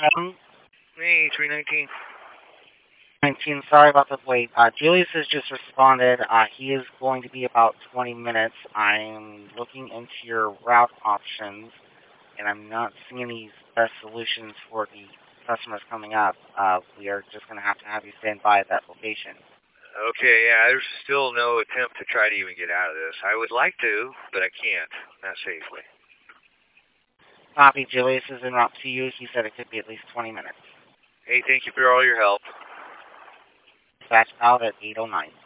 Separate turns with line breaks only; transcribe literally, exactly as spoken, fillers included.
Um,
Hey, three nineteen.
nineteen, sorry about the wait. Uh, Julius has just responded. Uh, he is going to be about twenty minutes. I'm looking into your route options, and I'm not seeing any best solutions for the customers coming up. Uh, we are just going to have to have you stand by at that location.
Okay, yeah, there's still no attempt to try to even get out of this. I would like to, but I can't. Not safely.
Copy. Julius is en route to you. He said it could be at least twenty minutes.
Hey, thank you for all your help.
Dispatch out at eight oh nine.